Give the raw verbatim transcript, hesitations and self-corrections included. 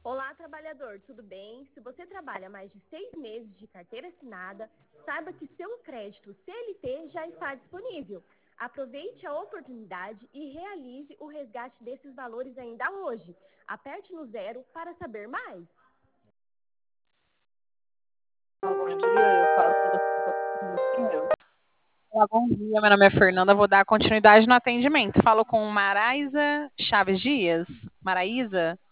Olá, trabalhador, tudo bem? Se você trabalha mais de seis meses de carteira assinada, saiba que seu crédito C L T já está disponível. Aproveite a oportunidade e realize o resgate desses valores ainda hoje. Aperte no zero para saber mais. Bom dia, eu falo com você. Olá, bom dia, meu nome é Fernanda, vou dar continuidade no atendimento. Falo com Maraísa Chaves Dias. Maraísa?